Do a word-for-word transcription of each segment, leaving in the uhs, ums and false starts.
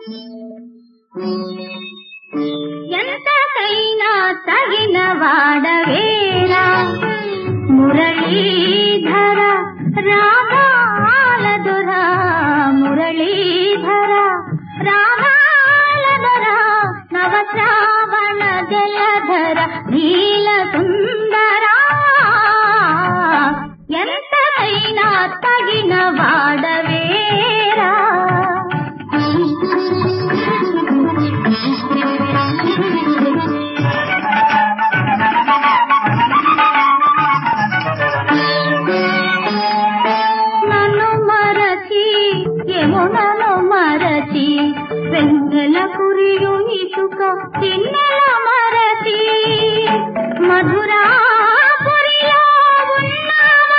ఎంతకైనా తగిన వాడవేరా మురళీధర రాగాల దొర మురళీధర రాగాల దొర నవశ్రావణ జలధర నీల సుందర ఎంతకైనా తగిన వాడవేరా యమునను మరచి వెన్నెల కురియు ఇసుక చిన్నెల మరచి మధురాపురిలో ఉన్నావా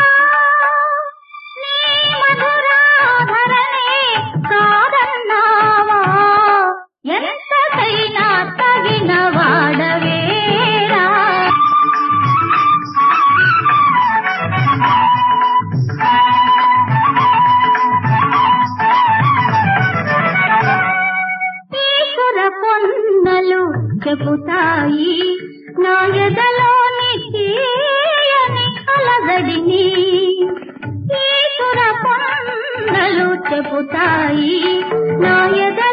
నీ మధురాధరనే కాదన్నావా ఎంతకైనా తగిన వాడవేరా పొన్నలు చెబుతాయి నా ఎదలోని తీయని అలగడిని ఈశ్వర పొన్నలు చెబుతాయి నా ఎద